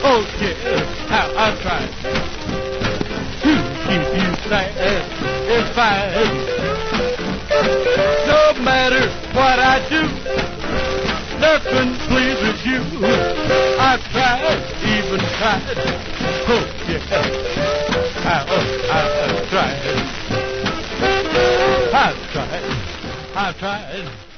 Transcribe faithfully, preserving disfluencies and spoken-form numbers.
Oh, yeah, how I tried to keep you satisfied. No matter what I do, nothing pleases you. I've tried, even tried. Oh, yeah, how I've tried. I've tried, I've tried.